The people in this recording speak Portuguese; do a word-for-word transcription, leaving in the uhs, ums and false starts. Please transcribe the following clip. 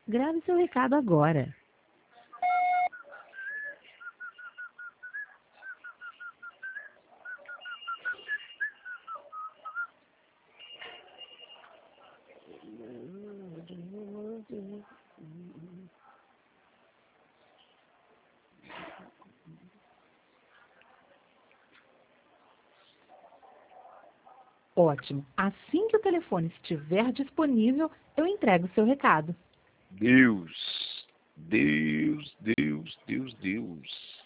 Grave seu recado agora. Ótimo. Assim que o telefone estiver disponível, eu entrego o seu recado. Deus, Deus, Deus, Deus, Deus.